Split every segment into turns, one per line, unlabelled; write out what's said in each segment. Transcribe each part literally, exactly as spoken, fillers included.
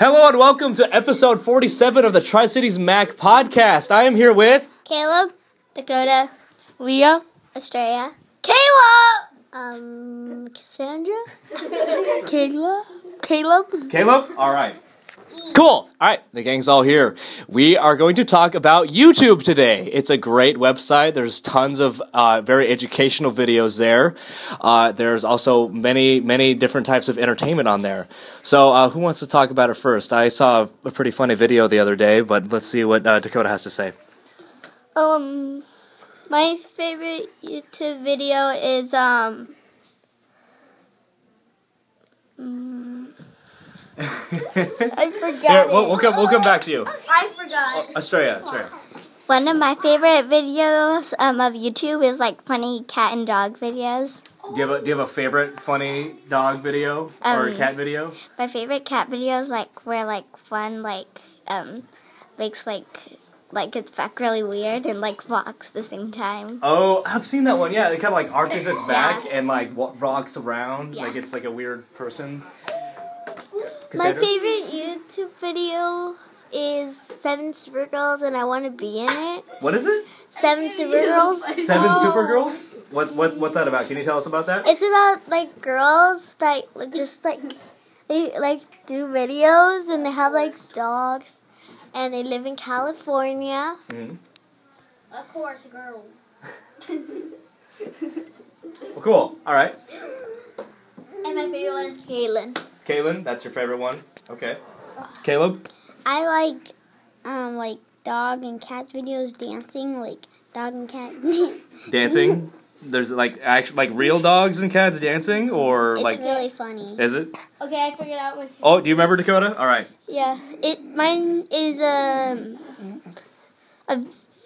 Hello and welcome to episode forty-seven of the Tri-Cities Mac podcast. I am here with...
Caleb, Dakota,
Leah,
Estrella, Kayla, um, Cassandra,
Kayla, Caleb.
Caleb? All right. Cool. All right. The gang's all here. We are going to talk about YouTube today. It's a great website. There's tons of uh, very educational videos there. Uh, there's also many, many different types of entertainment on there. So uh, who wants to talk about it first? I saw a pretty funny video the other day, but let's see what uh, Dakota has to say.
Um, my favorite YouTube video is, um, mm, I forgot.
Here, we'll, we'll come. We'll come back to you.
I forgot.
Estrella, Estrella.
One of my favorite videos um, of YouTube is like funny cat and dog videos.
Do you have a, do you have a favorite funny dog video or
Um,
cat video?
My favorite cat videos like where like one like um makes like like its back really weird and like walks at the same time.
Oh, I've seen that one. Yeah, it kind of like arches its back
Yeah.
and like wa- rocks around
Yeah.
like it's like a weird person.
My
Cassandra?
favorite YouTube video is Seven Supergirls and I want to be in it.
What is it?
Seven Supergirls.
Seven
Oh.
Supergirls? What what what's that about? Can you tell us about that?
It's about like girls that like, just like they like do videos and they have like dogs and they live in California.
Mm-hmm.
Of course, girls.
Well, cool. All right.
And my favorite one is Kaylin.
Kaylin, that's your favorite one. Okay. Caleb?
I like um like dog and cat videos dancing, like dog and cat.
Dancing? There's like actual like real dogs and cats dancing, or
It's
like
really funny.
is it?
Okay, I figured out my favorite.
Oh, do you remember, Dakota? All right.
Yeah, it mine is um a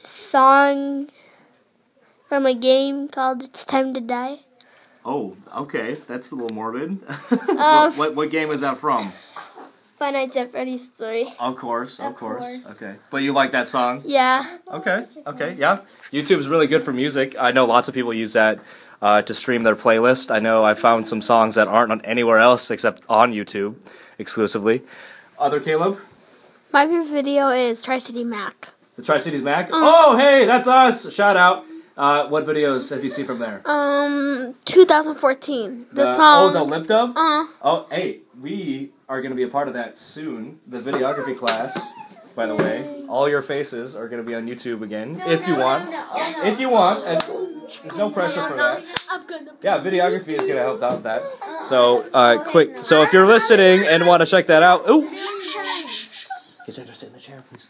song from a game called "It's Time to Die."
Oh, okay. That's a little morbid.
Um,
what, what what game is that from?
Five Nights at Freddy's three.
Of course, of,
Of
course.
course.
Okay. But you like that song?
Yeah.
Okay, okay, yeah. YouTube's really good for music. I know lots of people use that uh, to stream their playlist. I know I found some songs that aren't on anywhere else except on YouTube exclusively. Other Caleb?
My favorite video is Tri-City Mac.
The Tri-Cities Mac? Oh, hey, that's us! Shout out. Uh, what videos have you seen from there?
Um, twenty fourteen. The,
The-
song.
Oh, the lip dub?
Uh,
Oh, hey, we are going to be a part of that soon. The videography class, by the way. All your faces are going to be on YouTube again, if you want. If you want, and there's no pressure for that. Yeah, videography is going to help out that. So, uh, quick. So, if you're listening and want to check that out, ooh, shh, shh, shh, shh. Cassandra, sit in the chair, please.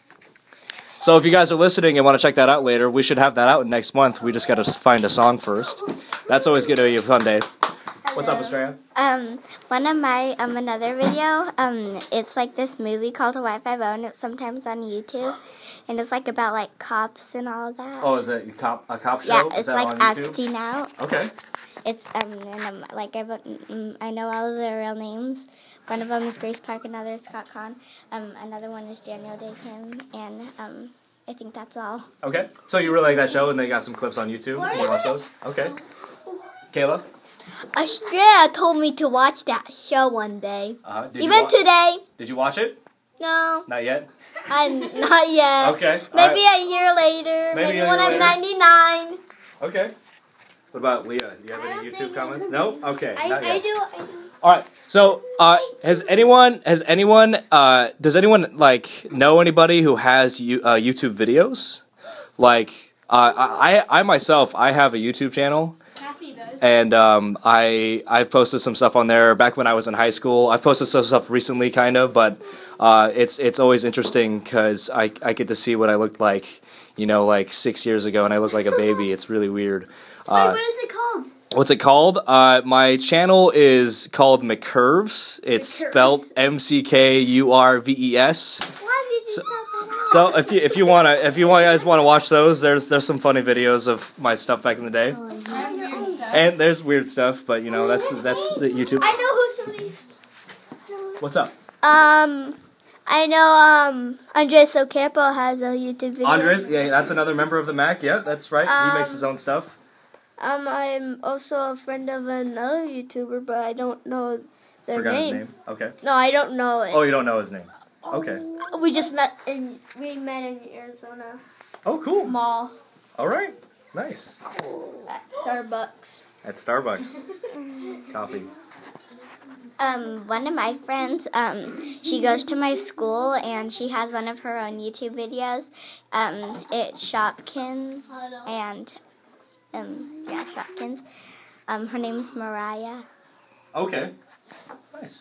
So, if you guys are listening and want to check that out later, we should have that out next month. We just got to find a song first. That's always going to be a fun day. What's up, Estrella?
Um, one of my um another video um it's like this movie called Hawaii Five O and it's sometimes on YouTube and it's like about like cops and all that.
Oh, is it a cop, a cop show?
Yeah,
Is
it's
that
like
on YouTube?
acting out.
Okay.
It's um and um, like I um, I know all of their real names. One of them is Grace Park, another is Scott Kahn, um another one is Daniel Day Kim, and um I think that's all.
Okay. So you really like that show, and they got some clips on YouTube. You watch those? Okay. Kayla?
Estrella told me to watch that show one day.
Uh, did you
Even
wa-
today.
Did you watch it?
No,
Not yet.
I'm not yet.
Okay.
Maybe
Alright.
a year later.
Maybe
Maybe,
a
when
year
I'm
later.
ninety-nine.
Okay. What about Leah? Do you have
I
any
don't
YouTube
think-
comments? No. Okay.
I,
not
I
yet.
do. I do.
All right. So, uh, has anyone has anyone uh, does anyone like know anybody who has you, uh, YouTube videos? Like, uh, I I myself I have a YouTube channel. And um, I I've posted some stuff on there back when I was in high school. I've posted some stuff recently, kind of, but uh, it's it's always interesting because I I get to see what I looked like, you know, like six years ago, and I look like a baby. It's really weird. Uh,
Wait, what is it called?
What's it called? Uh, my channel is called McCurves. It's spelled M C K U R V E S.
Why did you
So,
stop on
so if you if you wanna if you guys wanna watch those, there's there's some funny videos of my stuff back in the day. And there's weird stuff, but you know that's that's the YouTube.
I know who somebody.
What's up,
Um, I know. Um, Andres Ocampo has a YouTube video.
Andres? Yeah, that's another member of the Mac. Yeah, that's right. he makes his own stuff.
um, I'm also a friend of another YouTuber, but I don't know their
Forgot
name.
his name. Okay.
No, I don't know it.
Oh, you don't know his name. Okay.
We just met in we met in Arizona
Oh, cool.
Mall
All right. Nice.
at Starbucks.
At Starbucks. Coffee.
Um, one of my friends, um, she goes to my school and she has one of her own YouTube videos. Um, it's Shopkins and um, yeah, Shopkins. Um, her name's Mariah.
Okay. Nice.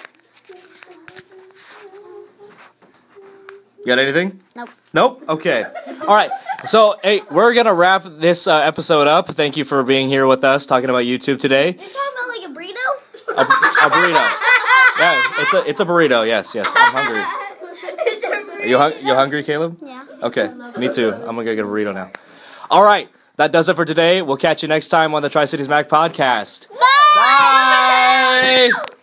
You got anything?
Nope.
Nope? Okay. All right. So, hey, we're going to wrap this uh, episode up. Thank you for being here with us, talking about YouTube today.
You're talking about like a burrito?
A, a burrito. Yeah, it's a it's a burrito. Yes, yes. I'm hungry. Are you, hung- you hungry, Caleb?
Yeah.
Okay. Me too. I'm going to go get a burrito now. All right. That does it for today. We'll catch you next time on the Tri-Cities Mac podcast.
Bye!
Bye!